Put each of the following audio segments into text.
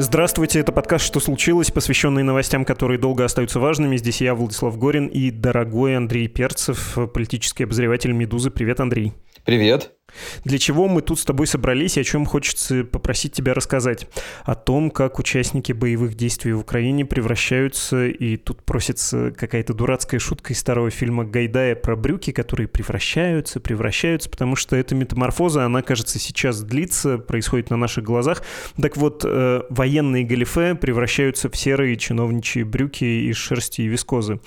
Здравствуйте, это подкаст «Что случилось?», посвященный новостям, которые долго остаются важными. Здесь я, Владислав Горин, и дорогой Андрей Перцев, политический обозреватель «Медузы». Привет, Андрей. Привет. Для чего мы тут с тобой собрались и о чем хочется попросить тебя рассказать? О том, как участники боевых действий в Украине превращаются, и тут просится какая-то дурацкая шутка из старого фильма Гайдая про брюки, которые превращаются, потому что эта метаморфоза, она, кажется, сейчас длится, происходит на наших глазах. Так вот, военные галифе превращаются в серые чиновничьи брюки из шерсти и вискозы.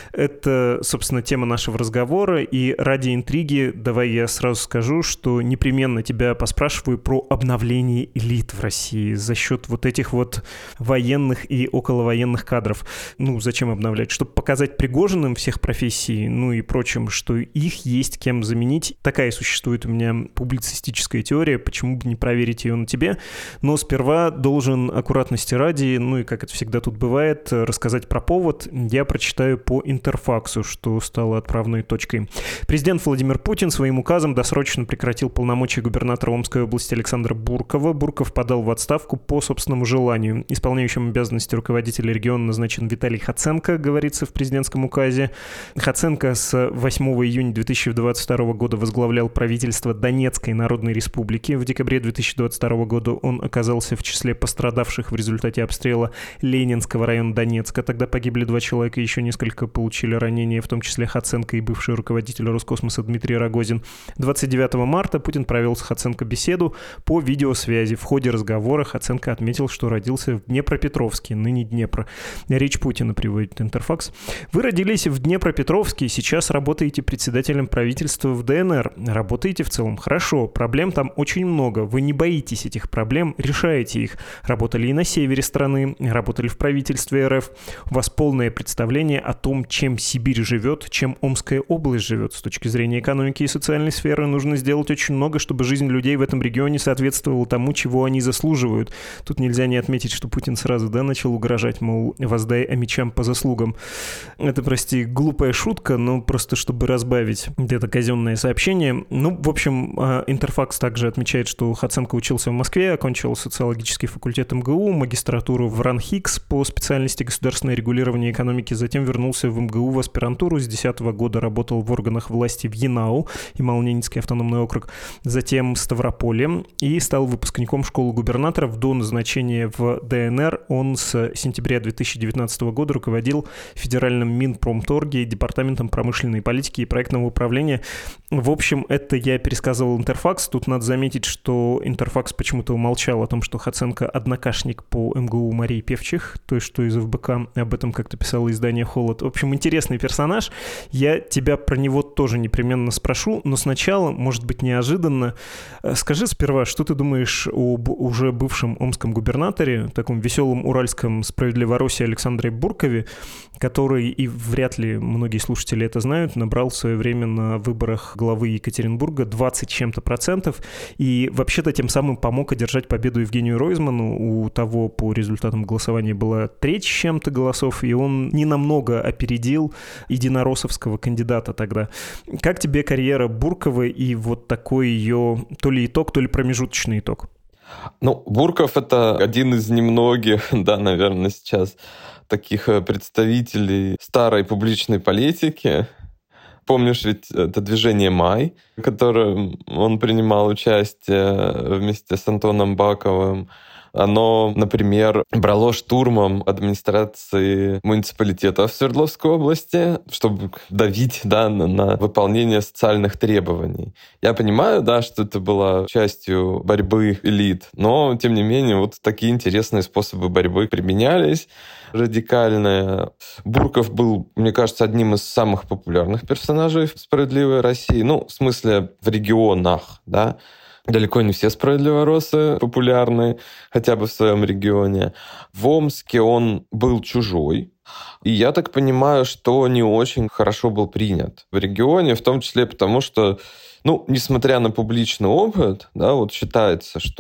Это, собственно, тема нашего разговора, и ради интриги давай я сразу скажу, что непременно тебя поспрашиваю про обновление элит в России за счет вот этих вот военных и околовоенных кадров. Ну, зачем обновлять? Чтобы показать Пригожиным всех профессий, ну и прочим, что их есть кем заменить. Такая существует у меня публицистическая теория, почему бы не проверить ее на тебе. Но сперва должен аккуратности ради, ну и как это всегда тут бывает, рассказать про повод. Я прочитаю по Интерфаксу, что стало отправной точкой. Президент Владимир Путин своим указом досрочно прекратил полномочия губернатора Омской области Александра Буркова. Бурков подал в отставку по собственному желанию. Исполняющим обязанности руководителя региона назначен Виталий Хоценко, говорится в президентском указе. Хоценко с 8 июня 2022 года возглавлял правительство Донецкой Народной Республики. В декабре 2022 года он оказался в числе пострадавших в результате обстрела Ленинского района Донецка. Тогда погибли 2 человека, еще несколько получили ранения, в том числе Хоценко и бывший руководитель Роскосмоса Дмитрий Рогозин. 29 марта Путин провел с Хоценко беседу по видеосвязи. В ходе разговора Хоценко отметил, что родился в Днепропетровске, ныне Днепр. Речь Путина приводит Интерфакс. Вы родились в Днепропетровске, сейчас работаете председателем правительства в ДНР. Работаете в целом хорошо, проблем там очень много. Вы не боитесь этих проблем, решаете их. Работали и на севере страны, работали в правительстве РФ. У вас полное представление о том, чем Сибирь живет, чем Омская область живет. С точки зрения экономики и социальной сферы нужно сделать очень много, чтобы жизнь людей в этом регионе соответствовала тому, чего они заслуживают. Тут нельзя не отметить, что Путин сразу, начал угрожать, мол, воздай амичам по заслугам. Это, прости, глупая шутка, но просто чтобы разбавить где-то казенное сообщение. Ну, в общем, Интерфакс также отмечает, что Хоценко учился в Москве, окончил социологический факультет МГУ, магистратуру в РАНХИКС по специальности государственное регулирование экономики, затем вернулся в МГУ в аспирантуру, с 2010 года работал в органах власти в Янау, Ямало-Ненецкий автономный округ, затем в Ставрополе и стал выпускником школы губернаторов. До назначения в ДНР он с сентября 2019 года руководил федеральным Минпромторге, департаментом промышленной политики и проектного управления. В общем, это я пересказывал Интерфакс. Тут надо заметить, что Интерфакс почему-то умолчал о том, что Хоценко однокашник по МГУ Марии Певчих, той, что из ФБК, об этом как-то писало издание «Холод». В общем, интересный персонаж. Я тебя про него тоже непременно спрошу, но сначала, может быть, неожиданно. Скажи сперва, что ты думаешь об уже бывшем омском губернаторе, таком веселом уральском справедливоросе Александре Буркове, который, и вряд ли многие слушатели это знают, набрал в свое время на выборах главы Екатеринбурга 20 чем-то процентов, и вообще-то тем самым помог одержать победу Евгению Ройзману. У того по результатам голосования была треть с чем-то голосов, и он ненамного опередил единороссовского кандидата тогда. Как тебе карьера Бурковой и вот такой ее то ли итог, то ли промежуточный итог? Ну, Бурков — это один из немногих, наверное, сейчас таких представителей старой публичной политики. Помнишь ведь это движение «Май», в котором он принимал участие вместе с Антоном Баковым? Оно, например, брало штурмом администрации муниципалитета в Свердловской области, чтобы давить на выполнение социальных требований. Я понимаю, что это было частью борьбы элит, но, тем не менее, вот такие интересные способы борьбы применялись, радикальные. Бурков был, мне кажется, одним из самых популярных персонажей в «Справедливой России». Ну, в смысле, в регионах, Далеко не все справедливороссы популярны, хотя бы в своем регионе. В Омске он был чужой. И я так понимаю, что не очень хорошо был принят в регионе, в том числе потому, что, несмотря на публичный опыт, вот считается, что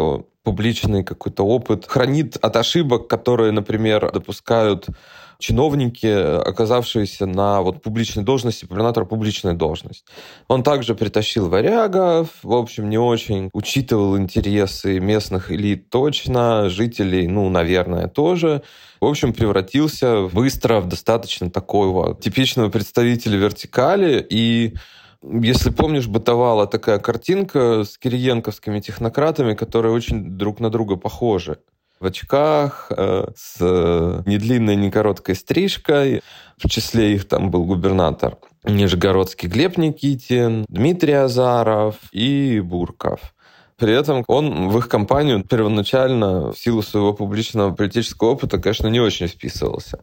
публичный какой-то опыт, хранит от ошибок, которые, например, допускают чиновники, оказавшиеся на публичной должности, губернатор публичная должность. Он также притащил варягов, в общем, не очень учитывал интересы местных элит точно, жителей, наверное, тоже. В общем, превратился быстро в достаточно такого типичного представителя вертикали. И, если помнишь, бытовала такая картинка с кириенковскими технократами, которые очень друг на друга похожи. В очках, с недлинной, не короткой стрижкой. В числе их там был губернатор нижегородский Глеб Никитин, Дмитрий Азаров и Бурков. При этом он в их компанию первоначально, в силу своего публичного политического опыта, конечно, не очень вписывался.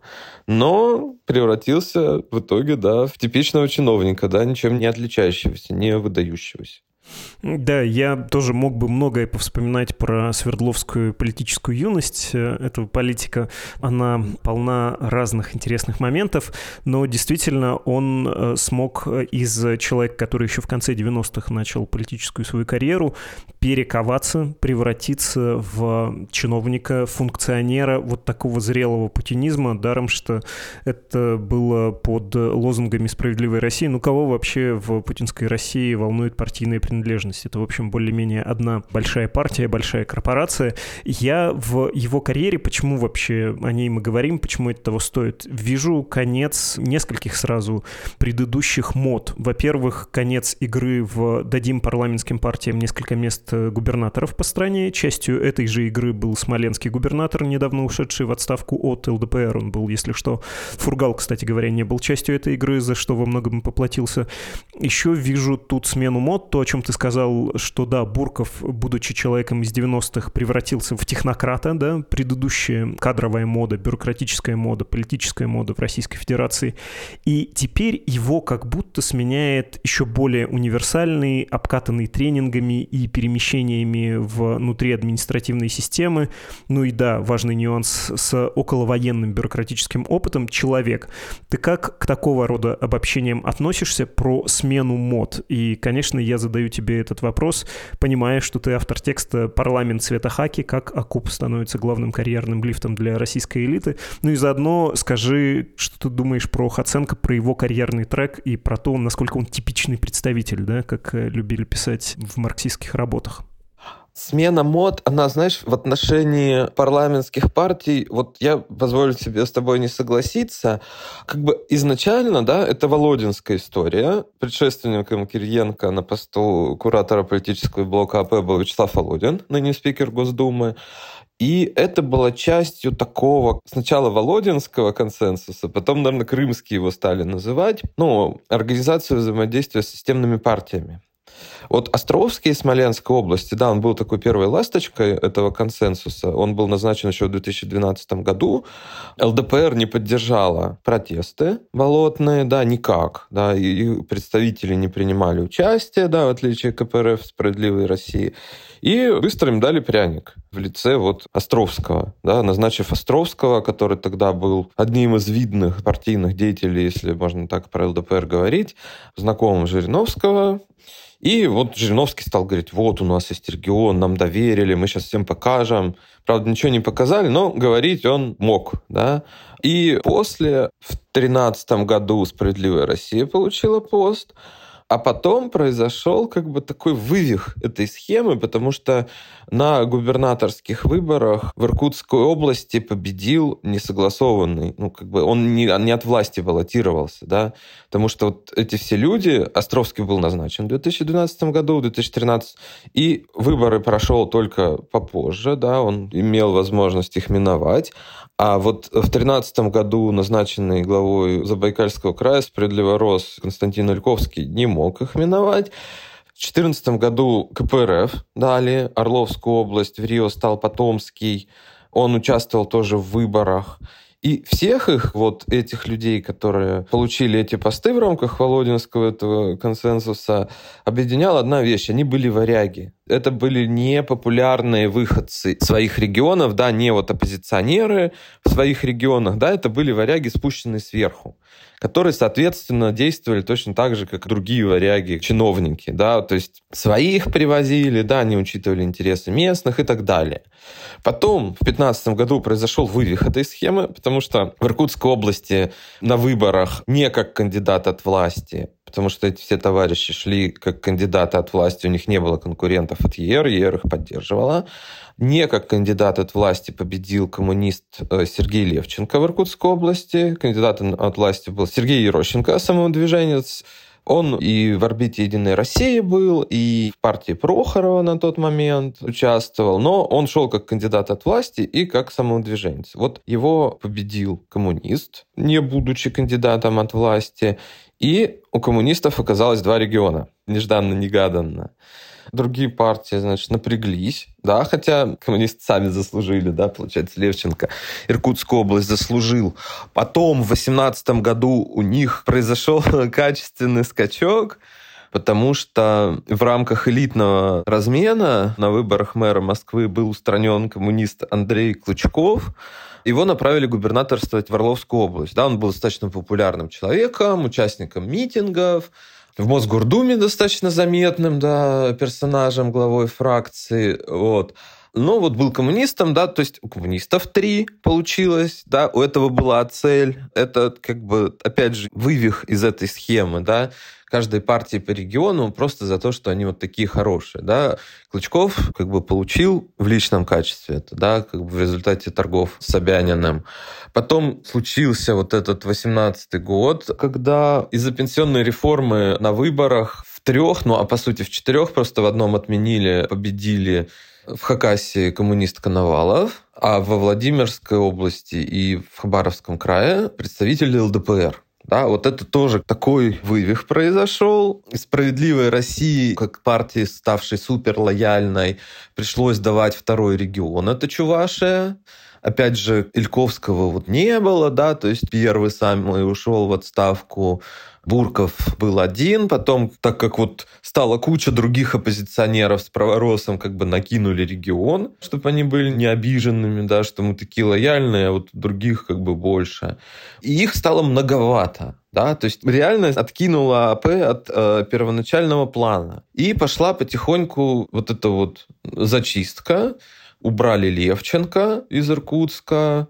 Но превратился в итоге, в типичного чиновника, ничем не отличающегося, не выдающегося. Да, я тоже мог бы многое повспоминать про Свердловскую политическую юность этого политика. Она полна разных интересных моментов, но действительно он смог из человека, который еще в конце 90-х начал политическую свою карьеру, перековаться, превратиться в чиновника, функционера такого зрелого путинизма, даром что это было под лозунгами «Справедливой России». Кого вообще в путинской России волнует партийная принадлежность? Это, в общем, более-менее одна большая партия, большая корпорация. Я в его карьере, почему вообще о ней мы говорим, почему это того стоит, вижу конец нескольких сразу предыдущих мод. Во-первых, конец игры в «дадим парламентским партиям несколько мест губернаторов по стране». Частью этой же игры был смоленский губернатор, недавно ушедший в отставку от ЛДПР. Он был, если что. Фургал, кстати говоря, не был частью этой игры, за что во многом поплатился. Еще вижу тут смену мод, то, о чем ты сказал, что да, Бурков, будучи человеком из 90-х, превратился в технократа, да, предыдущая кадровая мода, бюрократическая мода, политическая мода в Российской Федерации. И теперь его как будто сменяет еще более универсальный, обкатанный тренингами и перемещениями внутри административной системы. Ну и да, важный нюанс с околовоенным бюрократическим опытом человек. Ты как к такого рода обобщениям относишься про смену мод? И, конечно, я задаю тебе этот вопрос, понимая, что ты автор текста «Парламент цвета хаки. Как оккуп становится главным карьерным лифтом для российской элиты». Ну и заодно скажи, что ты думаешь про Хоценко, про его карьерный трек и про то, насколько он типичный представитель, да, как любили писать в марксистских работах. Смена мод, она, знаешь, в отношении парламентских партий, я позволю себе с тобой не согласиться, изначально, да, это володинская история. Предшественником Кириенко на посту куратора политического блока АП был Вячеслав Володин, ныне спикер Госдумы. И это было частью такого сначала володинского консенсуса, потом, наверное, крымские его стали называть, организацию взаимодействия с системными партиями. Островский из Смоленской области, да, он был такой первой ласточкой этого консенсуса. Он был назначен еще в 2012 году. ЛДПР не поддержала протесты болотные, да, никак. Да, и представители не принимали участие, да, в отличие от КПРФ «Справедливой России». И быстро им дали пряник в лице Островского, да, назначив Островского, который тогда был одним из видных партийных деятелей, если можно так про ЛДПР говорить, знакомым Жириновского. И Жириновский стал говорить, у нас есть регион, нам доверили, мы сейчас всем покажем. Правда, ничего не показали, но говорить он мог. Да? И после, в 2013 году «Справедливая Россия» получила пост, а потом произошел такой вывих этой схемы, потому что на губернаторских выборах в Иркутской области победил несогласованный. Он не от власти баллотировался, да, потому что эти все люди, Островский был назначен в 2012 году, в 2013, и выборы прошел только попозже, да, он имел возможность их миновать. А в 2013 году назначенный главой Забайкальского края «Справедливорос» Константин Ильковский не мог их миновать. В 2014 году КПРФ дали Орловскую область, в Рио стал Потомский, он участвовал тоже в выборах. И всех их, этих людей, которые получили эти посты в рамках володинского этого консенсуса, объединяла одна вещь. Они были варяги. Это были непопулярные выходцы своих регионов, да, не вот оппозиционеры в своих регионах, да, это были варяги, спущенные сверху, которые, соответственно, действовали точно так же, как и другие варяги, чиновники, да, то есть своих привозили, да, не учитывали интересы местных и так далее. Потом в 2015 году произошел вывих этой схемы, потому что в Иркутской области на выборах не как кандидат от власти, потому что эти все товарищи шли как кандидаты от власти, у них не было конкурентов от ЕР их поддерживала. Не как кандидат от власти победил коммунист Сергей Левченко в Иркутской области. Кандидатом от власти был Сергей Ерощенко, самовыдвиженец. Он и в орбите «Единой России» был, и в партии Прохорова на тот момент участвовал, но он шел как кандидат от власти и как самовыдвиженец. Вот его победил коммунист, не будучи кандидатом от власти, и у коммунистов оказалось 2 региона, нежданно-негаданно. Другие партии, значит, напряглись, да, хотя коммунисты сами заслужили, да, получается, Левченко Иркутскую область заслужил. Потом в 2018 году у них произошел качественный скачок, потому что в рамках элитного размена на выборах мэра Москвы был устранен коммунист Андрей Клычков. Его направили губернаторствовать в Орловскую область. Да, он был достаточно популярным человеком, участником митингов, в Мосгордуме достаточно заметным, да, персонажем, главой фракции. Вот. Но вот был коммунистом, да, то есть у коммунистов 3 получилось, да, у этого была цель. Это как бы, опять же, вывих из этой схемы, да, каждой партии по региону просто за то, что они вот такие хорошие, да. Клычков как бы получил в личном качестве это, да, как бы в результате торгов с Собяниным. Потом случился вот этот 18-й год, когда из-за пенсионной реформы на выборах в 3, ну а по сути в 4, просто в одном отменили, победили в Хакасии коммунист Коновалов, а во Владимирской области и в Хабаровском крае представители ЛДПР. Да, вот это тоже такой вывих произошел. «Справедливой России», как партии, ставшей суперлояльной, пришлось давать 2-й регион. Это Чувашия. Опять же, Ильковского вот не было, да, то есть первый самый ушел в отставку. Бурков был один, потом, так как вот стала куча других оппозиционеров с праворосом, как бы накинули регион, чтобы они были не обиженными, да, что мы такие лояльные, а вот других как бы больше. И их стало многовато, да, то есть реально откинула АП от первоначального плана. И пошла потихоньку вот эта вот зачистка, убрали Левченко из Иркутска.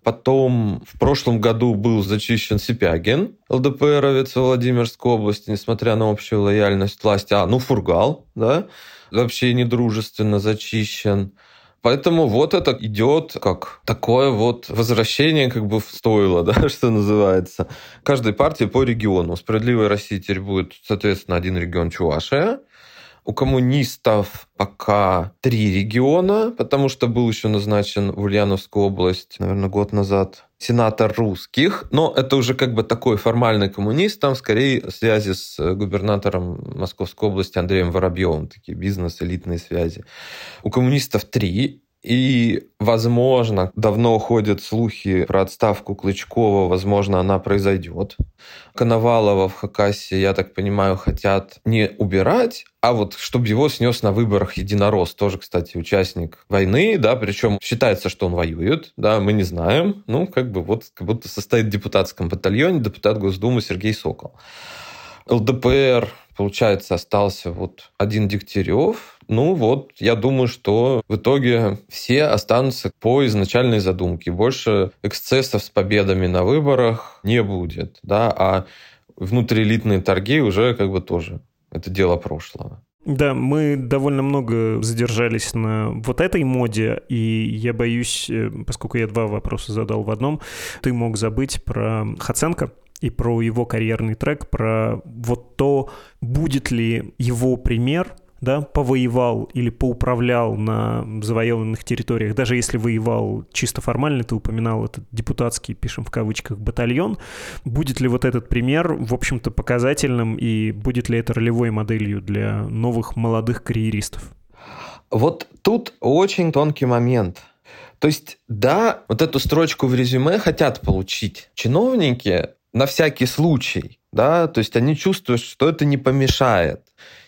Потом в прошлом году был зачищен Сипягин, ЛДПРовец в Владимирской области, несмотря на общую лояльность власти. Фургал, да, вообще недружественно зачищен. Поэтому вот это идет как такое вот возвращение как бы в стойло, да, что называется. Каждой партии по региону. У «Справедливой России» теперь будет, соответственно, 1 регион Чувашия. У коммунистов пока 3 региона, потому что был еще назначен в Ульяновскую область, наверное, год назад, сенатор русских. Но это уже как бы такой формальный коммунист, там скорее связи с губернатором Московской области Андреем Воробьевым, такие бизнес-элитные связи. У коммунистов 3. И, возможно, давно ходят слухи про отставку Клычкова, возможно, она произойдет. Коновалова в Хакасии, я так понимаю, хотят не убирать, а вот чтобы его снес на выборах единорос. Тоже, кстати, участник войны, да, причем считается, что он воюет, да, мы не знаем. Как будто состоит в депутатском батальоне депутат Госдумы Сергей Сокол. ЛДПР, получается, остался вот 1 Дегтярев. Я думаю, что в итоге все останутся по изначальной задумке. Больше эксцессов с победами на выборах не будет, да, а внутриэлитные торги уже как бы тоже это дело прошлого. Да, мы довольно много задержались на вот этой моде, и я боюсь, поскольку я 2 вопроса задал в одном, ты мог забыть про Хоценко и про его карьерный трек, про вот то, будет ли его пример, да, повоевал или поуправлял на завоеванных территориях, даже если воевал чисто формально, ты упоминал этот депутатский, пишем в кавычках, батальон, будет ли вот этот пример, в общем-то, показательным, и будет ли это ролевой моделью для новых молодых карьеристов? Вот тут очень тонкий момент. То есть, да, вот эту строчку в резюме хотят получить чиновники на всякий случай, да, то есть они чувствуют, что это не помешает.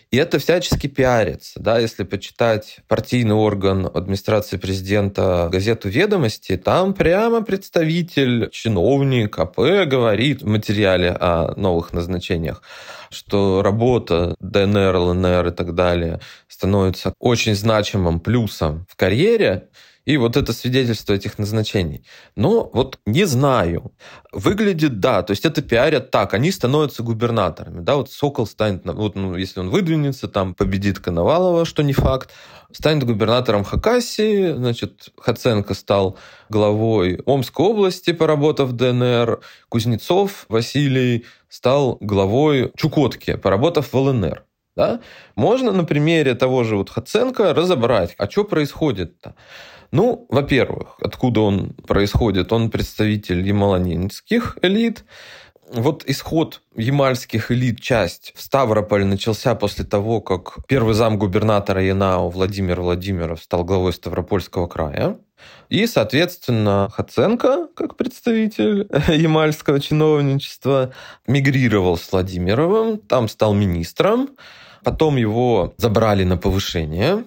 И это всячески пиарится. Да? Если почитать партийный орган администрации президента газету «Ведомости», там прямо представитель, чиновник АП говорит в материале о новых назначениях, что работа ДНР, ЛНР и так далее становится очень значимым плюсом в карьере, и вот это свидетельство этих назначений. Но вот не знаю. Выглядит, да, то есть это пиарят так, они становятся губернаторами. Да, вот Сокол станет, вот, если он выдвинется, там победит Коновалова, что не факт, станет губернатором Хакасии, значит, Хоценко стал главой Омской области, поработав в ДНР, Кузнецов Василий стал главой Чукотки, поработав в ЛНР. Да? Можно на примере того же вот Хоценко разобрать, а что происходит-то? Ну, во-первых, откуда он происходит? Он представитель ямало-ненецких элит. Вот исход ямальских элит, часть в Ставрополь начался после того, как первый замгубернатора Янао Владимир Владимиров стал главой Ставропольского края. И, соответственно, Хоценко, как представитель ямальского чиновничества, мигрировал с Владимировым, там стал министром. Потом его забрали на повышение.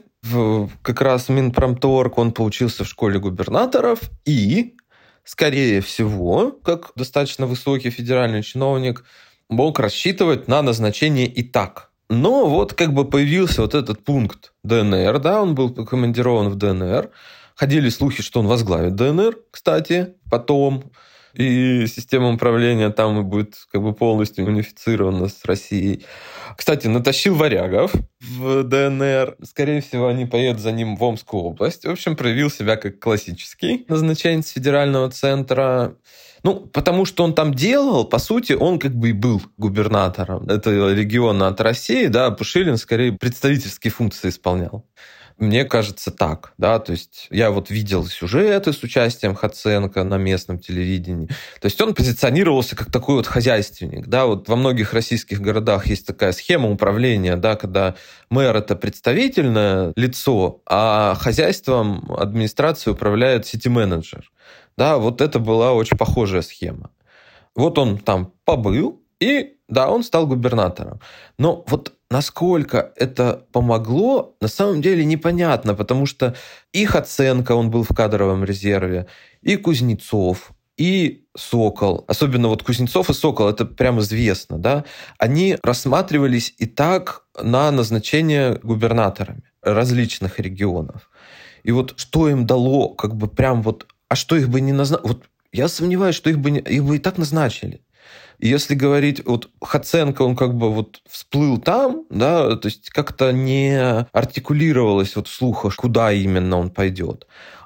Как раз Минпромторг, он поучился в школе губернаторов и, скорее всего, как достаточно высокий федеральный чиновник, мог рассчитывать на назначение и так. Но вот как бы появился вот этот пункт ДНР, да, он был командирован в ДНР. Ходили слухи, что он возглавит ДНР, кстати, потом. И система управления там будет как бы полностью унифицирована с Россией. Кстати, натащил варягов в ДНР. Скорее всего, они поедут за ним в Омскую область. В общем, проявил себя как классический назначенец федерального центра. Ну, потому что он там делал, по сути, он как бы и был губернатором этого региона от России, да, Пушилин скорее представительские функции исполнял. Мне кажется, так, да, то есть я вот видел сюжеты с участием Хоценко на местном телевидении, то есть он позиционировался как такой вот хозяйственник, да, вот во многих российских городах есть такая схема управления, да, когда мэр – это представительное лицо, а хозяйством администрации управляет сити-менеджер, да, вот это была очень похожая схема. Вот он там побыл, и, да, он стал губернатором. Но вот насколько это помогло, на самом деле непонятно, потому что и Хоценко, он был в кадровом резерве, и Кузнецов, и Сокол, особенно вот Кузнецов и Сокол, это прям известно, да, они рассматривались и так на назначение губернаторами различных регионов. И вот что им дало, как бы прям вот, а что их бы не назначили? Вот я сомневаюсь, что их бы и так назначили. И если говорить, вот Хоценко, он как бы вот всплыл там, да, то есть как-то не артикулировалось вот вслух, куда именно он пойдет.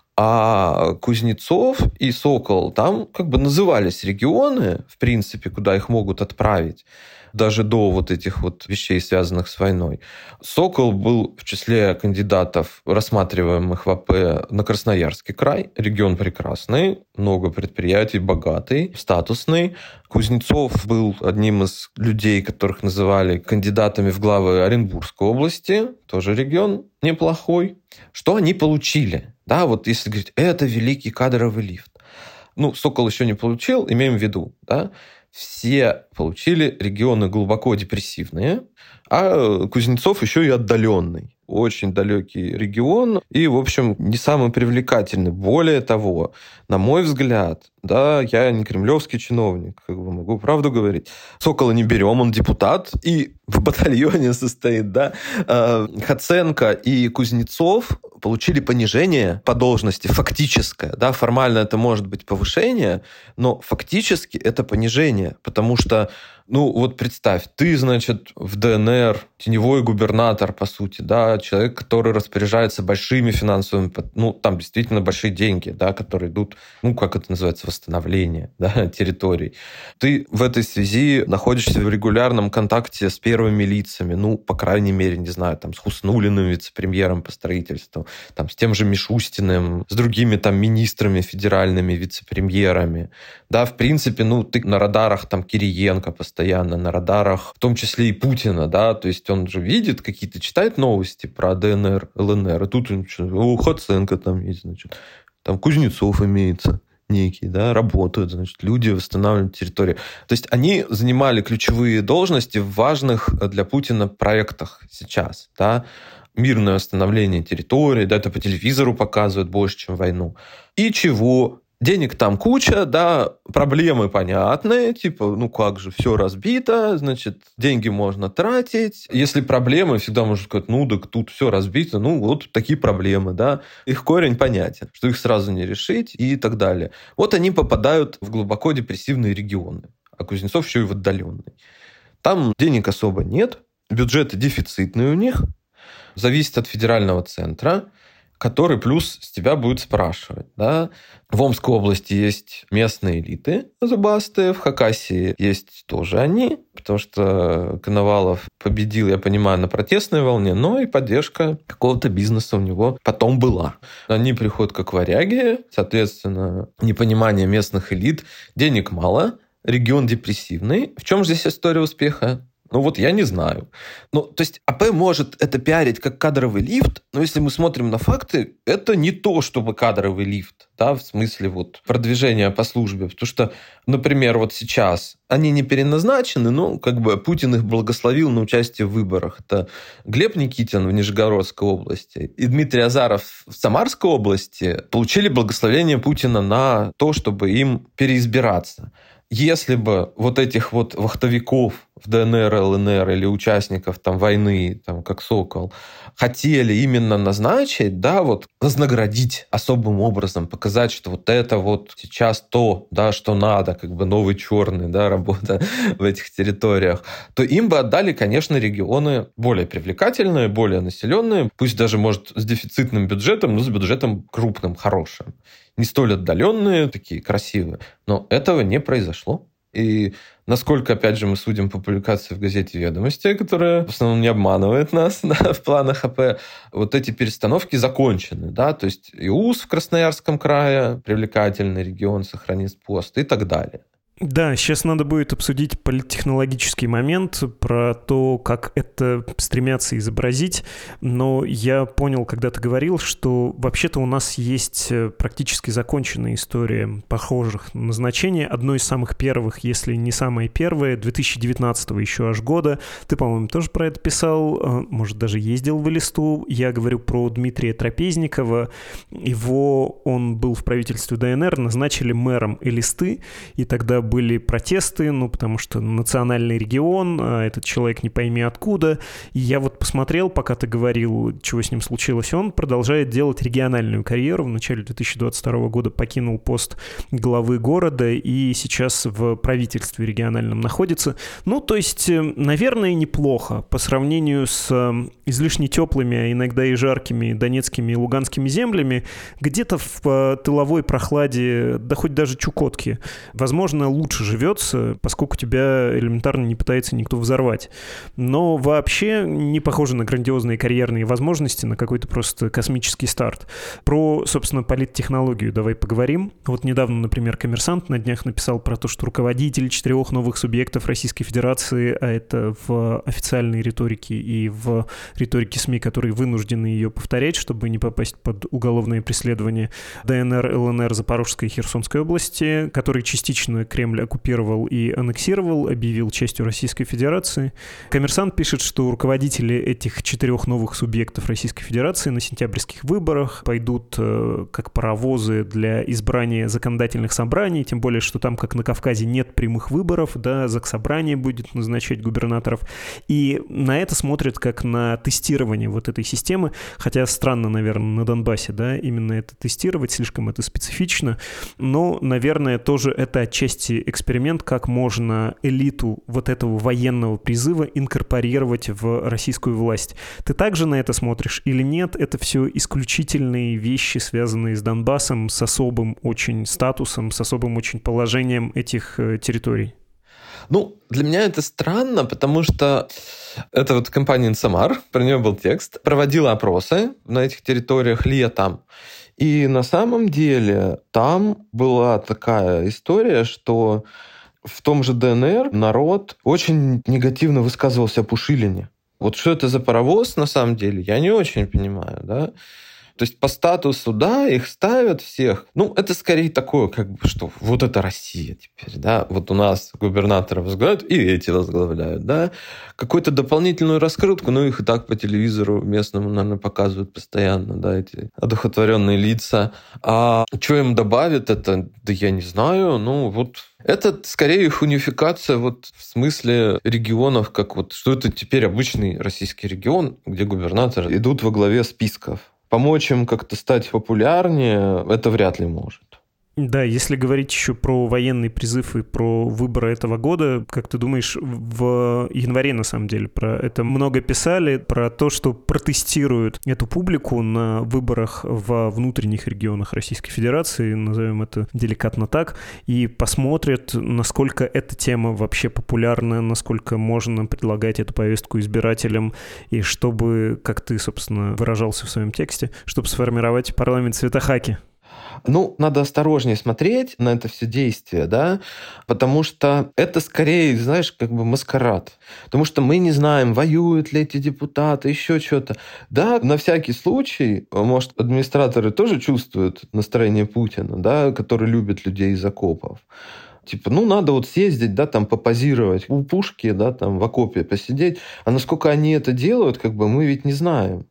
А Кузнецов и Сокол, там как бы назывались регионы, в принципе, куда их могут отправить, даже до вот этих вот вещей, связанных с войной. Сокол был в числе кандидатов, рассматриваемых в АП, на Красноярский край. Регион прекрасный, много предприятий, богатый, статусный. Кузнецов был одним из людей, которых называли кандидатами в главы Оренбургской области, тоже регион неплохой. Что они получили? Да, вот если говорить, это великий кадровый лифт. Ну, Сокол еще не получил, имеем в виду, да, все получили регионы глубоко депрессивные, а Кузнецов еще и отдаленный. Очень далекий регион и, в общем, не самый привлекательный. Более того, на мой взгляд, да, я не кремлевский чиновник, как бы могу правду говорить. Сокола не берем, он депутат и в батальоне состоит, да. Хоценко и Кузнецов получили понижение по должности фактическое, да, формально это может быть повышение, но фактически это понижение, потому что, ну, вот представь, ты, значит, в ДНР теневой губернатор, по сути, да, человек, который распоряжается большими финансовыми, ну, там действительно большие деньги, да, которые идут, ну, как это называется, восстановление, да, территорий. Ты в этой связи находишься в регулярном контакте с первыми лицами, ну, по крайней мере, не знаю, там, с Хуснуллиным, вице-премьером по строительству, там, с тем же Мишустиным, с другими там министрами федеральными, вице-премьерами, да, в принципе, ну, ты на радарах там Кириенко постоянно, на радарах, в том числе и Путина, да, то есть он же видит какие-то, читает новости про ДНР, ЛНР, и тут он, Хоценко там есть, значит, там Кузнецов имеется. некий, да, работают, значит, люди восстанавливают территорию. То есть они занимали ключевые должности в важных для Путина проектах сейчас, да, мирное восстановление территории, да, это по телевизору показывают больше, чем войну. И чего? Денег там куча, да, проблемы понятные, типа, ну как же, все разбито, значит, деньги можно тратить. Если проблемы, всегда можно сказать, ну так тут все разбито, ну вот такие проблемы, да. Их корень понятен, что их сразу не решить и так далее. Вот они попадают в глубоко депрессивные регионы, а Кузнецов еще и в отдаленный. Там денег особо нет, бюджеты дефицитные у них, зависит от федерального центра, который плюс с тебя будет спрашивать. Да? В Омской области есть местные элиты зубастые, в Хакасии есть тоже они, потому что Коновалов победил, я понимаю, на протестной волне, но и поддержка какого-то бизнеса у него потом была. Они приходят как варяги, соответственно, непонимание местных элит, денег мало, регион депрессивный. В чем же здесь история успеха? Ну вот я не знаю. Ну, то есть АП может это пиарить как кадровый лифт, но если мы смотрим на факты, это не то, чтобы кадровый лифт, да, в смысле вот продвижения по службе. Потому что, например, вот сейчас они не переназначены, но как бы Путин их благословил на участие в выборах. Это Глеб Никитин в Нижегородской области и Дмитрий Азаров в Самарской области получили благословение Путина на то, чтобы им переизбираться. Если бы вот этих вот вахтовиков в ДНР, ЛНР или участников там войны, там, как Сокол, хотели именно назначить, да, вот вознаградить особым образом, показать, что вот это вот сейчас то, да, что надо, как бы новый черный, да, работа в этих территориях, то им бы отдали, конечно, регионы более привлекательные, более населенные, пусть даже, может, с дефицитным бюджетом, но с бюджетом крупным, хорошим. Не столь отдаленные, такие красивые. Но этого не произошло. И насколько, опять же, мы судим по публикации в газете «Ведомости», которая в основном не обманывает нас, да, в планах АП, вот эти перестановки закончены. Да? То есть ИУС в Красноярском крае, привлекательный регион, сохранит пост и так далее. Да, сейчас надо будет обсудить политтехнологический момент про то, как это стремятся изобразить, но я понял, когда ты говорил, что вообще-то у нас есть практически законченная история похожих назначений. Одно из самых первых, если не самое первое, 2019 еще аж года. Ты, по-моему, тоже про это писал, может, даже ездил в Элисту. Я говорю про Дмитрия Трапезникова. Он был в правительстве ДНР, назначили мэром Элисты, и тогда были протесты, потому что национальный регион, а этот человек не пойми откуда. И я вот посмотрел, пока ты говорил, чего с ним случилось. Он продолжает делать региональную карьеру. В начале 2022 года покинул пост главы города и сейчас в правительстве региональном находится. То есть, наверное, неплохо по сравнению с излишне теплыми, а иногда и жаркими донецкими и луганскими землями, где-то в тыловой прохладе, да хоть даже Чукотки, возможно, лучше живется, поскольку тебя элементарно не пытается никто взорвать. Но вообще не похоже на грандиозные карьерные возможности, на какой-то просто космический старт. Про, собственно, политтехнологию давай поговорим. Вот недавно, например, «Коммерсант» на днях написал про то, что руководитель 4 новых субъектов Российской Федерации, а это в официальной риторике и в риторике СМИ, которые вынуждены ее повторять, чтобы не попасть под уголовное преследование, ДНР, ЛНР, Запорожской и Херсонской области, которые частично Кремль оккупировал и аннексировал, объявил частью Российской Федерации. «Коммерсант» пишет, что руководители этих 4 новых субъектов Российской Федерации на сентябрьских выборах пойдут как паровозы для избрания законодательных собраний, тем более, что там, как на Кавказе, нет прямых выборов, да, Заксобрание будет назначать губернаторов. И на это смотрят как на тестирование вот этой системы, хотя странно, наверное, на Донбассе, да, именно это тестировать, слишком это специфично, но, наверное, тоже это отчасти эксперимент, как можно элиту вот этого военного призыва инкорпорировать в российскую власть. Ты также на это смотришь или нет? Это все исключительные вещи, связанные с Донбассом, с особым очень статусом, с особым очень положением этих территорий? Для меня это странно, потому что это вот компания «Инсамар», про нее был текст, проводила опросы на этих территориях летом. И на самом деле там была такая история, что в том же ДНР народ очень негативно высказывался о Пушилине. Вот что это за паровоз на самом деле, я не очень понимаю, да. То То есть по статусу, да, их ставят всех. Ну, это скорее такое, как бы, что вот это Россия теперь, да. Вот у нас губернаторы возглавляют, и эти возглавляют, да. Какую-то дополнительную раскрутку, ну, их и так по телевизору местному, наверное, показывают постоянно, да, эти одухотворенные лица. А что им добавит это, да я не знаю. Ну, вот это скорее их унификация вот в смысле регионов, как вот, что это теперь обычный российский регион, где губернаторы идут во главе списков. Помочь им как-то стать популярнее, это вряд ли может. Да, если говорить еще про военный призыв и про выборы этого года, как ты думаешь, в январе, на самом деле, про это много писали, про то, что протестируют эту публику на выборах во внутренних регионах Российской Федерации, назовем это деликатно так, и посмотрят, насколько эта тема вообще популярна, насколько можно предлагать эту повестку избирателям, и чтобы, как ты, собственно, выражался в своем тексте, чтобы сформировать парламент цветохаки. Ну, надо осторожнее смотреть на это все действие, да, потому что это скорее, знаешь, как бы маскарад. Потому что мы не знаем, воюют ли эти депутаты, еще что-то. Да, на всякий случай, может, администраторы тоже чувствуют настроение Путина, да, который любит людей из окопов. Типа, ну, надо вот съездить, да, там, попозировать у пушки, да, там, в окопе посидеть. А насколько они это делают, как бы, мы ведь не знаем.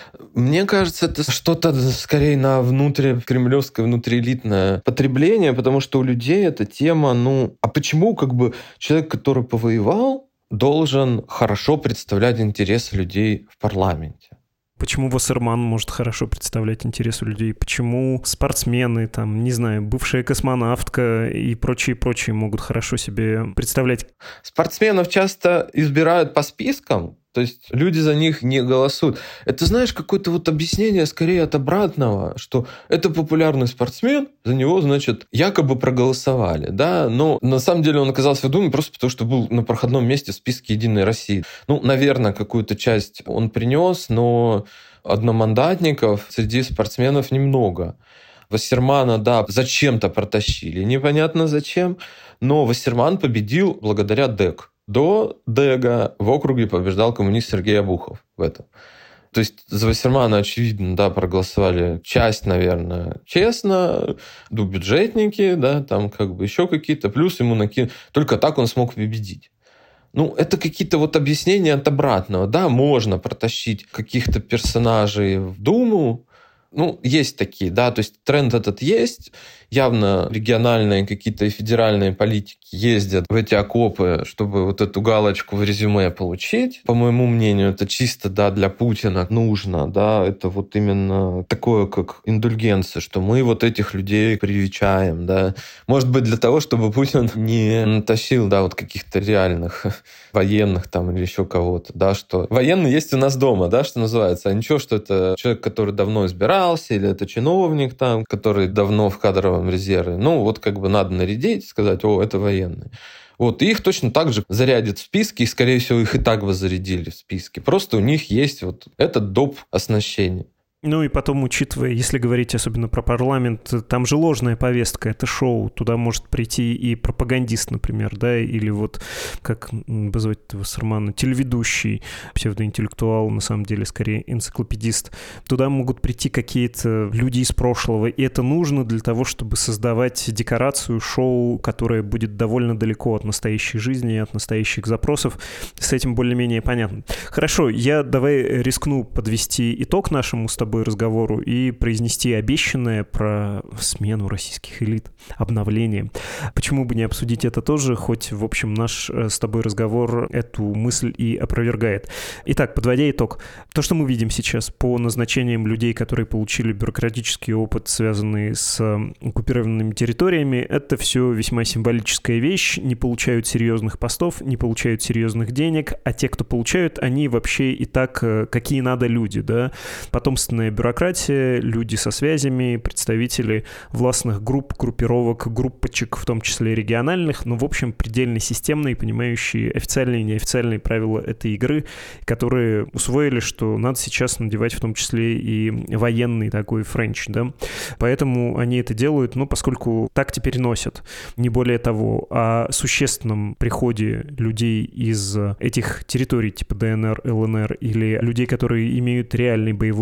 Мне кажется, это что-то скорее на внутрикремлевское, внутриэлитное потребление, потому что у людей эта тема, ну, а почему как бы человек, который повоевал, должен хорошо представлять интересы людей в парламенте? Почему Вассерман может хорошо представлять интересы людей? Почему спортсмены, там, не знаю, бывшая космонавтка и прочие могут хорошо себе представлять? Спортсменов часто избирают по спискам, то есть люди за них не голосуют. Это, знаешь, какое-то вот объяснение скорее от обратного, что это популярный спортсмен, за него, значит, якобы проголосовали, да, но на самом деле он оказался в Думе просто потому, что был на проходном месте в списке «Единой России». Ну, наверное, какую-то часть он принес, но одномандатников среди спортсменов немного. Вассермана, да, зачем-то протащили, непонятно зачем, но Вассерман победил благодаря ДЭК. До ДЭГа в округе побеждал коммунист Сергей Обухов в этом. То есть за Вассермана, очевидно, да, проголосовали часть, наверное, честно, бюджетники, да, там как бы еще какие-то, плюс ему накинули. Только так он смог победить. Ну, это какие-то вот объяснения от обратного. Да, можно протащить каких-то персонажей в Думу. Ну, есть такие, да, то есть тренд этот есть. Явно региональные какие-то и федеральные политики ездят в эти окопы, чтобы вот эту галочку в резюме получить. По моему мнению, это чисто, да, для Путина нужно, да, это вот именно такое, как индульгенция, что мы вот этих людей привечаем, да. Может быть, для того, чтобы Путин не натащил, да, вот каких-то реальных военных там или еще кого-то, да, что военный есть у нас дома, да, что называется, а ничего, что это человек, который давно избирался, или это чиновник там, который давно в кадровом резерве. Ну, вот как бы надо нарядить, сказать, о, это военные. Вот, и их точно так же зарядят в списки, и, скорее всего, их и так бы зарядили в списки. Просто у них есть вот этот доп. Оснащения. Ну и потом, учитывая, если говорить особенно про парламент, там же ложная повестка, это шоу, туда может прийти и пропагандист, например, да, или вот, как назвать этого Вассермана, телеведущий, псевдоинтеллектуал, на самом деле, скорее энциклопедист. Туда могут прийти какие-то люди из прошлого, и это нужно для того, чтобы создавать декорацию, шоу, которое будет довольно далеко от настоящей жизни и от настоящих запросов. С этим более-менее понятно. Хорошо, я давай рискну подвести итог нашему с тобой разговору и произнести обещанное про смену российских элит, обновление. Почему бы не обсудить это тоже, хоть, в общем, наш с тобой разговор эту мысль и опровергает. Итак, подводя итог, то, что мы видим сейчас по назначениям людей, которые получили бюрократический опыт, связанный с оккупированными территориями, это все весьма символическая вещь, не получают серьезных постов, не получают серьезных денег, а те, кто получают, они вообще и так какие надо люди, да, потомственные бюрократия, люди со связями, представители властных групп, группировок, группочек, в том числе региональных, но, в общем, предельно системные, понимающие официальные и неофициальные правила этой игры, которые усвоили, что надо сейчас надевать в том числе и военный такой френч, да. Поэтому они это делают, ну, поскольку так теперь носят. Не более того, о существенном приходе людей из этих территорий типа ДНР, ЛНР или людей, которые имеют реальный боевой опыт,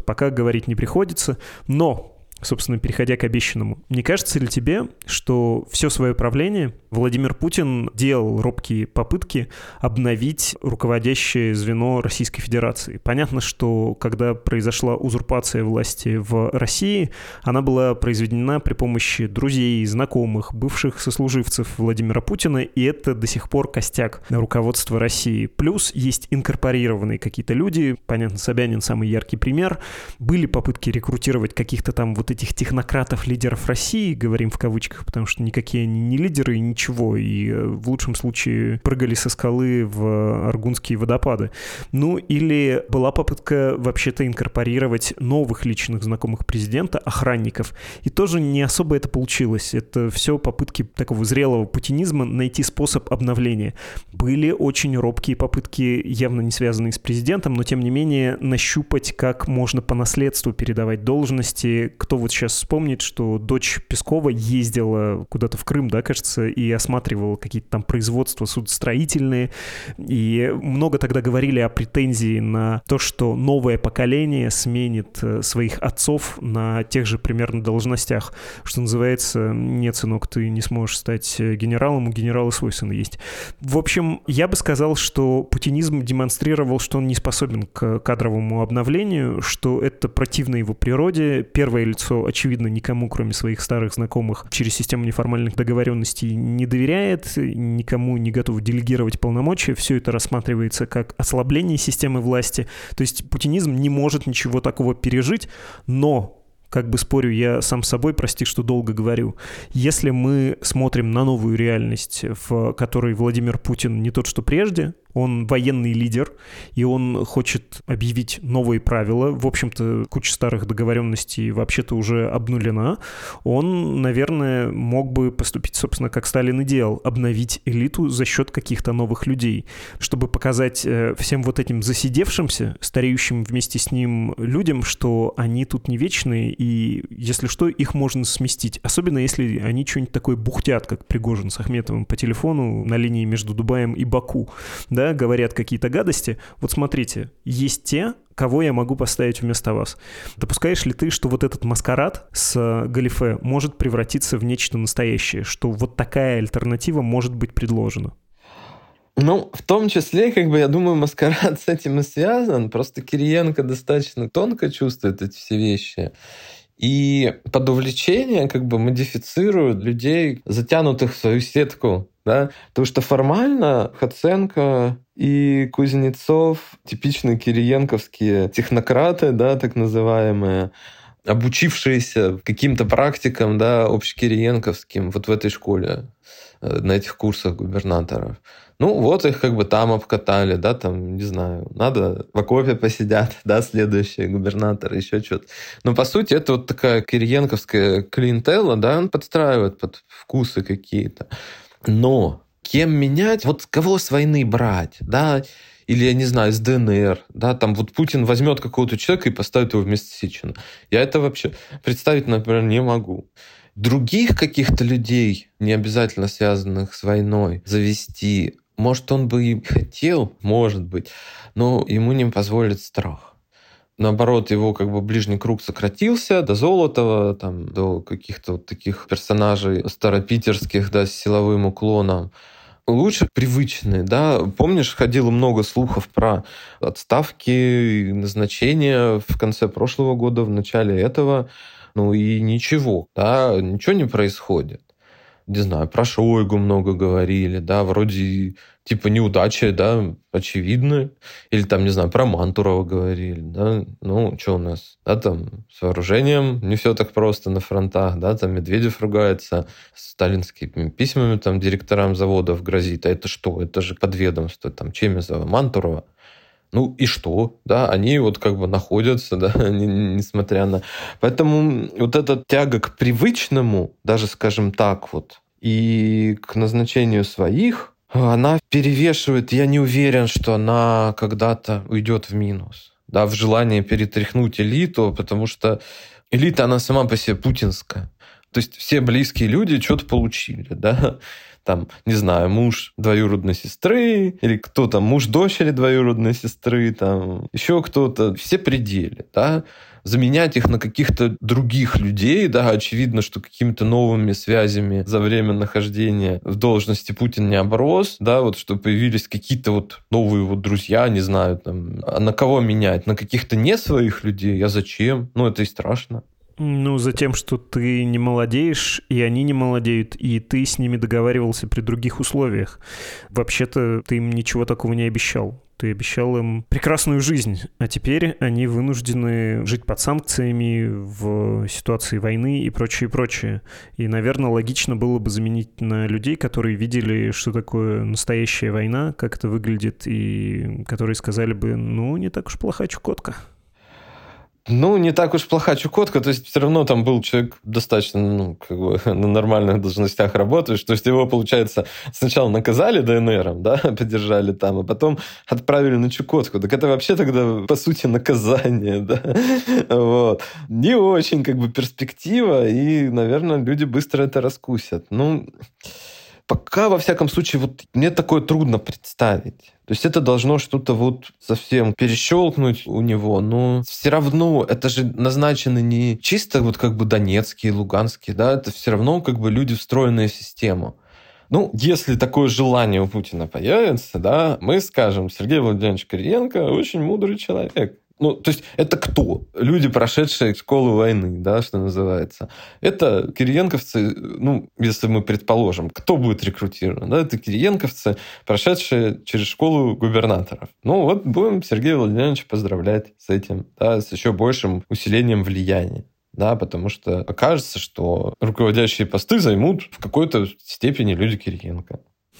вот пока говорить не приходится, но... Собственно, переходя к обещанному. Не кажется ли тебе, что все свое правление Владимир Путин делал робкие попытки обновить руководящее звено Российской Федерации? Понятно, что когда произошла узурпация власти в России, она была произведена при помощи друзей, знакомых, бывших сослуживцев Владимира Путина, и это до сих пор костяк руководства России. Плюс есть инкорпорированные какие-то люди, понятно, Собянин самый яркий пример. Были попытки рекрутировать каких-то там вот этих технократов, лидеров России, говорим в кавычках, потому что никакие они не лидеры и ничего, и в лучшем случае прыгали со скалы в Аргунские водопады. Ну, или была попытка вообще-то инкорпорировать новых личных знакомых президента, охранников, и тоже не особо это получилось. Это все попытки такого зрелого путинизма найти способ обновления. Были очень робкие попытки, явно не связанные с президентом, но тем не менее нащупать, как можно по наследству передавать должности. Кто вот сейчас вспомнит, что дочь Пескова ездила куда-то в Крым, да, кажется, и осматривала какие-то там производства судостроительные. И много тогда говорили о претензии на то, что новое поколение сменит своих отцов на тех же примерно должностях. Что называется, нет, сынок, ты не сможешь стать генералом, у генерала свой сын есть. В общем, я бы сказал, что путинизм демонстрировал, что он не способен к кадровому обновлению, что это противно его природе. Первое лицо, очевидно, никому, кроме своих старых знакомых, через систему неформальных договоренностей не доверяет, никому не готов делегировать полномочия. Все это рассматривается как ослабление системы власти. То есть путинизм не может ничего такого пережить, но... Как бы спорю я сам с собой, прости, что долго говорю. Если мы смотрим на новую реальность, в которой Владимир Путин не тот, что прежде, он военный лидер, и он хочет объявить новые правила. В общем-то, куча старых договоренностей вообще-то уже обнулена. Он, наверное, мог бы поступить, собственно, как Сталин и делал, обновить элиту за счет каких-то новых людей, чтобы показать всем вот этим засидевшимся, стареющим вместе с ним людям, что они тут не вечные, и, если что, их можно сместить. Особенно, если они что-нибудь такое бухтят, как Пригожин с Ахметовым по телефону на линии между Дубаем и Баку, да, говорят какие-то гадости. Вот смотрите, есть те, кого я могу поставить вместо вас. Допускаешь ли ты, что вот этот маскарад с галифе может превратиться в нечто настоящее, что вот такая альтернатива может быть предложена? Ну, в том числе, я думаю, маскарад с этим и связан. Просто Кириенко достаточно тонко чувствует эти все вещи. И под увлечение модифицируют людей, затянутых в свою сетку. Да? Потому что формально Хоценко и Кузнецов — типичные кириенковские технократы, да, так называемые, обучившиеся каким-то практикам, да, общекириенковским вот в этой школе, на этих курсах губернаторов. Ну, вот их там обкатали, да, там, не знаю, надо в окопе посидят, да, следующие губернаторы, еще что-то. Но, по сути, это вот такая кириенковская клиентела, да, подстраивает под вкусы какие-то. Но кем менять? Вот кого с войны брать, да? Или, я не знаю, с ДНР, да, там вот Путин возьмет какого-то человека и поставит его вместо Сечина. Я это вообще представить, например, не могу. Других каких-то людей, не обязательно связанных с войной, завести, может, он бы и хотел, может быть, но ему не позволит страх. Наоборот, его ближний круг сократился до Золотова, там, до каких-то вот таких персонажей старопитерских, да, с силовым уклоном. Лучше привычные, да. Помнишь, ходило много слухов про отставки и назначения в конце прошлого года, в начале этого. Ну и ничего, да, ничего не происходит. Не знаю, про Шойгу много говорили, да, вроде типа неудачи, да, очевидны. Или там, не знаю, про Мантурова говорили, да. Ну, что у нас, да, там с вооружением не все так просто на фронтах, да, там Медведев ругается, сталинскими письмами там директорам заводов грозит. А это что? Это же подведомство, там, Чемезова, Мантурова. Ну и что? Да, они вот находятся, да, несмотря на... Поэтому вот эта тяга к привычному, даже, скажем так, вот, и к назначению своих, она перевешивает, я не уверен, что она когда-то уйдет в минус, да, в желании перетряхнуть элиту, потому что элита, она сама по себе путинская. То есть все близкие люди что-то получили, да. там, не знаю, муж двоюродной сестры, или кто-то муж дочери двоюродной сестры, там, еще кто-то. Все пределы, да. Заменять их на каких-то других людей, да, очевидно, что какими-то новыми связями за время нахождения в должности Путин не оброс, да, вот что появились какие-то вот новые вот друзья, не знаю, там, а на кого менять? На каких-то не своих людей? А зачем? Ну, это и страшно. Ну, за тем, что ты не молодеешь, и они не молодеют, и ты с ними договаривался при других условиях. Вообще-то ты им ничего такого не обещал. Ты обещал им прекрасную жизнь, а теперь они вынуждены жить под санкциями в ситуации войны и прочее, прочее. И, наверное, логично было бы заменить на людей, которые видели, что такое настоящая война, как это выглядит, и которые сказали бы, ну, не так уж плоха Чукотка. Ну, не так уж плоха Чукотка, то есть все равно там был человек достаточно, ну, как бы на нормальных должностях работающий, то есть его, получается, сначала наказали ДНРом, да, поддержали там, а потом отправили на Чукотку. Так это вообще тогда, по сути, наказание, да, вот. Не очень, как бы, перспектива, и, наверное, люди быстро это раскусят. Ну, пока, во всяком случае, вот мне такое трудно представить. То есть это должно что-то вот совсем перещелкнуть у него, но все равно это же назначено не чисто вот как бы донецкие, луганские, да, это все равно как бы люди, встроенные в систему. Ну, если такое желание у Путина появится, да, мы скажем, Сергей Владимирович Кириенко очень мудрый человек. Ну, то есть это кто? Люди, прошедшие школу войны, да, что называется. Это кириенковцы, ну, если мы предположим, кто будет рекрутирован, да, это кириенковцы, прошедшие через школу губернаторов. Ну, вот будем Сергея Владимировича поздравлять с этим, да, с еще большим усилением влияния. Да, потому что окажется, что руководящие посты займут в какой-то степени люди Кириенко.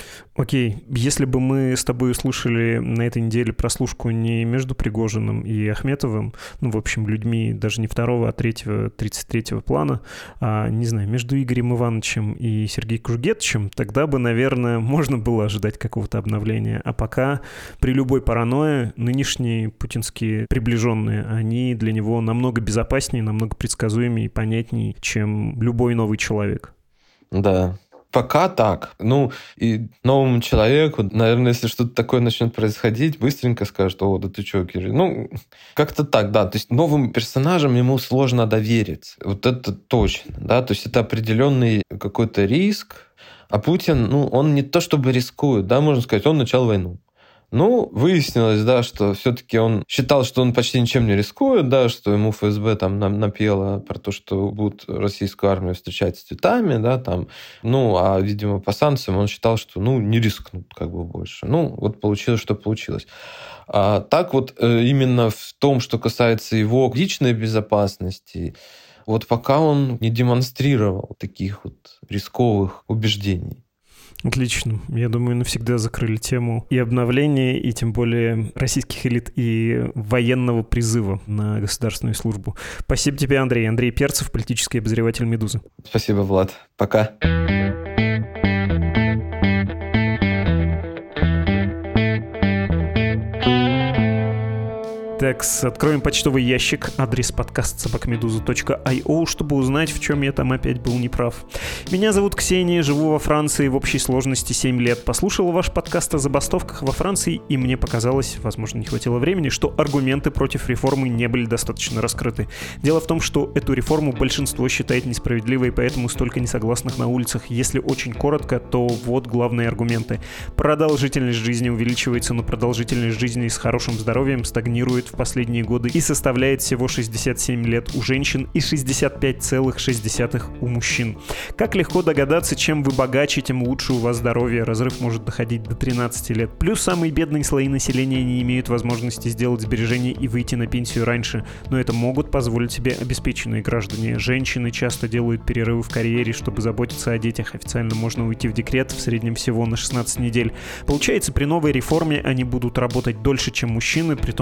Окей, если бы мы с тобой услышали на этой неделе прослушку не между Пригожиным и Ахметовым, ну, в общем, людьми даже не второго, а третьего, 33-го плана, а, не знаю, между Игорем Ивановичем и Сергеем Кужугетовичем, тогда бы, наверное, можно было ожидать какого-то обновления. А пока при любой паранойе нынешние путинские приближенные, они для него намного безопаснее, намного предсказуемее и понятнее, чем любой новый человек. Да. Пока так. Ну, и новому человеку, наверное, если что-то такое начнет происходить, быстренько скажут: о, да ты что, Кирилл? Ну, как-то так, да. То есть новым персонажам ему сложно довериться. Вот это точно, да. То есть это определенный какой-то риск. А Путин, ну, он не то чтобы рискует, да, можно сказать, он начал войну. Ну, выяснилось, да, что все-таки он считал, что он почти ничем не рискует, да, что ему ФСБ там напело про то, что будут российскую армию встречать с цветами, да, там. Ну, а, видимо, по санкциям он считал, что, ну, не рискнут как бы больше. Ну, вот получилось, что получилось. А так вот именно в том, что касается его личной безопасности, вот пока он не демонстрировал таких вот рисковых убеждений. Отлично. Я думаю, навсегда закрыли тему и обновления, и тем более российских элит, и военного призыва на государственную службу. Спасибо тебе, Андрей. Андрей Перцев, политический обозреватель «Медузы». Спасибо, Влад. Пока. Так, откроем почтовый ящик, адрес подкаст@meduza.io, чтобы узнать, в чем я там опять был неправ. Меня зовут Ксения, живу во Франции в общей сложности 7 лет. Послушала ваш подкаст о забастовках во Франции, и мне показалось, возможно, не хватило времени, что аргументы против реформы не были достаточно раскрыты. Дело в том, что эту реформу большинство считает несправедливой, поэтому столько несогласных на улицах. Если очень коротко, то вот главные аргументы. Продолжительность жизни увеличивается, но продолжительность жизни с хорошим здоровьем стагнирует в последние годы и составляет всего 67 лет у женщин и 65,6 у мужчин. Как легко догадаться, чем вы богаче, тем лучше у вас здоровье. Разрыв может доходить до 13 лет. Плюс самые бедные слои населения не имеют возможности сделать сбережения и выйти на пенсию раньше, но это могут позволить себе обеспеченные граждане. Женщины часто делают перерывы в карьере, чтобы заботиться о детях. Официально можно уйти в декрет, в среднем всего на 16 недель. Получается, при новой реформе они будут работать дольше, чем мужчины, при том, что их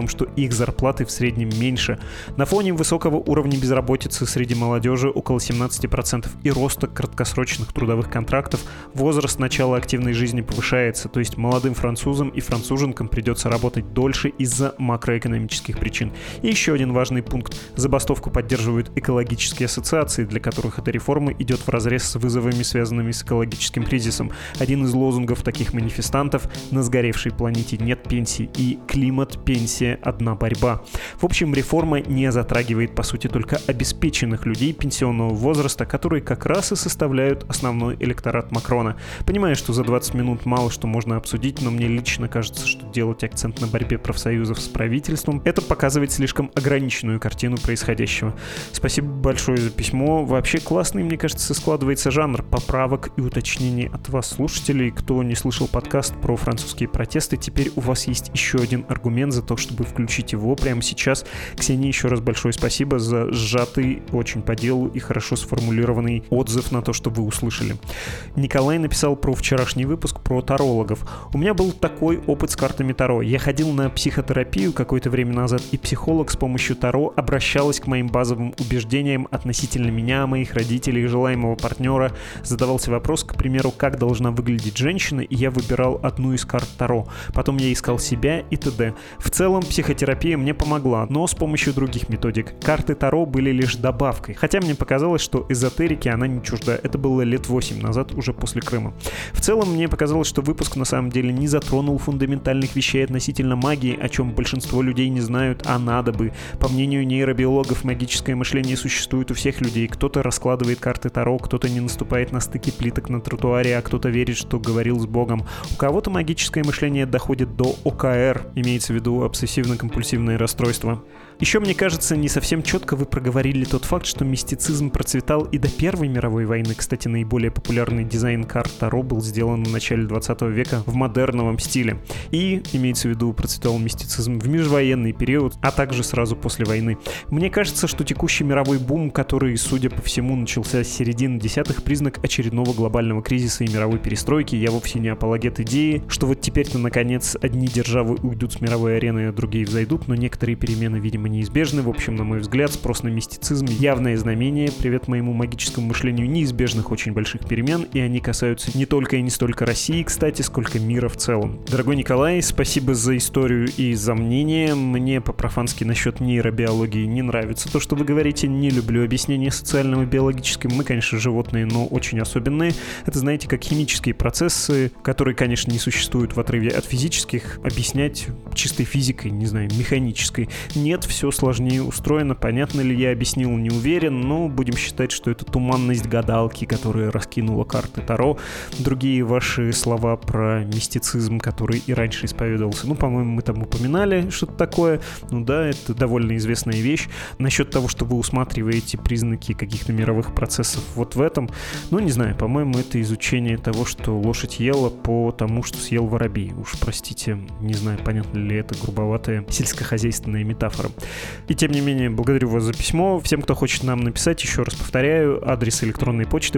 их зарплаты в среднем меньше. На фоне высокого уровня безработицы среди молодежи около 17% и роста краткосрочных трудовых контрактов возраст начала активной жизни повышается, то есть молодым французам и француженкам придется работать дольше из-за макроэкономических причин. И еще один важный пункт. Забастовку поддерживают экологические ассоциации, для которых эта реформа идет вразрез с вызовами, связанными с экологическим кризисом. Один из лозунгов таких манифестантов: «На сгоревшей планете нет пенсии» и «Климат, пенсия, одна борьба». В общем, реформа не затрагивает, по сути, только обеспеченных людей пенсионного возраста, которые как раз и составляют основной электорат Макрона. Понимаю, что за 20 минут мало что можно обсудить, но мне лично кажется, что делать акцент на борьбе профсоюзов с правительством — это показывает слишком ограниченную картину происходящего. Спасибо большое за письмо. Вообще классный, мне кажется, складывается жанр поправок и уточнений от вас, слушателей. Кто не слышал подкаст про французские протесты, теперь у вас есть еще один аргумент за то, чтобы включить его прямо сейчас. Ксении, еще раз большое спасибо за сжатый, очень по делу и хорошо сформулированный отзыв на то, что вы услышали. Николай написал про вчерашний выпуск про тарологов. У меня был такой опыт с картами Таро. Я ходил на психотерапию какое-то время назад, и психолог с помощью Таро обращалась к моим базовым убеждениям относительно меня, моих родителей, желаемого партнера. Задавался вопрос, к примеру, как должна выглядеть женщина, и я выбирал одну из карт Таро. Потом я искал себя и т.д. В целом, психотерапия мне помогла, но с помощью других методик. Карты Таро были лишь добавкой, хотя мне показалось, что эзотерики она не чужда. Это было лет 8 назад, уже после Крыма. В целом, мне показалось, что выпуск на самом деле не затронул фундаментальных вещей относительно магии, о чем большинство людей не знают, а надо бы. По мнению нейробиологов, магическое мышление существует у всех людей. Кто-то раскладывает карты Таро, кто-то не наступает на стыки плиток на тротуаре, а кто-то верит, что говорил с Богом. У кого-то магическое мышление доходит до ОКР, имеется в виду обсессивно-компульсивное расстройство. Еще, мне кажется, не совсем четко вы проговорили тот факт, что мистицизм процветал и до Первой мировой войны. Кстати, наиболее популярный дизайн карт Таро был сделан в начале 20 века в модерновом стиле. И, имеется в виду, процветал мистицизм в межвоенный период, а также сразу после войны. Мне кажется, что текущий мировой бум, который, судя по всему, начался с середины десятых, признак очередного глобального кризиса и мировой перестройки. Я вовсе не апологет идеи, что вот теперь-то, наконец, одни державы уйдут с мировой арены, а другие взойдут, но некоторые перемены, видимо, неизбежны. В общем, на мой взгляд, спрос на мистицизм — явное знамение, привет моему магическому мышлению, неизбежных очень больших перемен, и они касаются не только и не столько России, кстати, сколько мира в целом. Дорогой Николай, спасибо за историю и за мнение. Мне по-профански насчет нейробиологии не нравится то, что вы говорите. Не люблю объяснения социального и биологического. Мы, конечно, животные, но очень особенные. Это, знаете, как химические процессы, которые, конечно, не существуют в отрыве от физических, объяснять чистой физикой, не знаю, механической. Нет, все сложнее устроено. Понятно ли я объяснил, не уверен, но будем считать, что это туманность гадалки, которая раскинула карты Таро. Другие ваши слова про мистицизм, который и раньше исповедовался, ну, по-моему, мы там упоминали что-то такое. Ну да, это довольно известная вещь. Насчет того, что вы усматриваете признаки каких-то мировых процессов вот в этом, ну, не знаю, по-моему, это изучение того, что лошадь ела по тому, что съел воробей. Уж простите, не знаю, понятно ли это грубоватая сельскохозяйственная метафора. И тем не менее, благодарю вас за письмо. Всем, кто хочет нам написать, еще раз повторяю, адрес электронной почты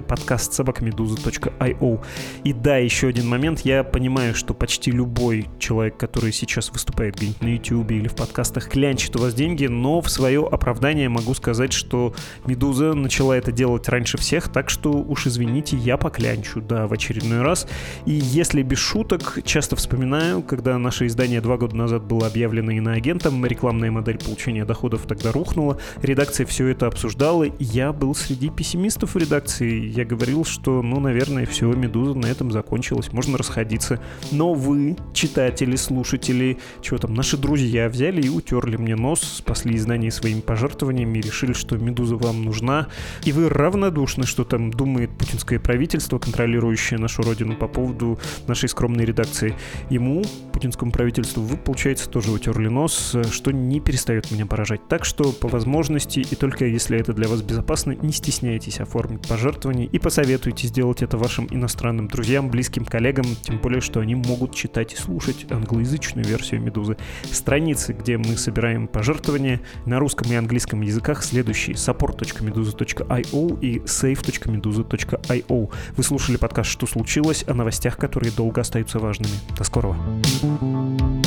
podcast@meduza.io. И да, еще один момент. Я понимаю, что почти любой человек, который сейчас выступает где-нибудь на YouTube или в подкастах, клянчит у вас деньги, но в свое оправдание могу сказать, что Медуза начала это делать раньше всех, так что уж извините, я поклянчу, да, в очередной раз. И если без шуток, часто вспоминаю, когда наше издание 2 года назад было объявлено иноагентом, рекламная модель получения доходов тогда рухнула, редакция все это обсуждала, и я был среди пессимистов в редакции. Я говорил, что, ну, наверное, все, Медуза на этом закончилась, можно расходиться. Но вы, читатели, слушатели, чего там, наши друзья взяли и утерли мне нос, спасли издание своими пожертвованиями и решили, что Медуза вам нужна. И вы равнодушны, что там думает путинское правительство, контролирующее нашу родину, по поводу нашей скромной редакции. Ему, путинскому правительству, вы, получается, тоже утерли нос, что не перестает меня поражать. Так что, по возможности, и только если это для вас безопасно, не стесняйтесь оформить пожертвование и посоветуйте сделать это вашим иностранным друзьям, близким коллегам, тем более, что они могут читать и слушать англоязычную версию Медузы. Страницы, где мы собираем пожертвования на русском и английском языках, следующие: support.meduza.io и save.meduza.io. Вы слушали подкаст «Что случилось?», о новостях, которые долго остаются важными. До скорого.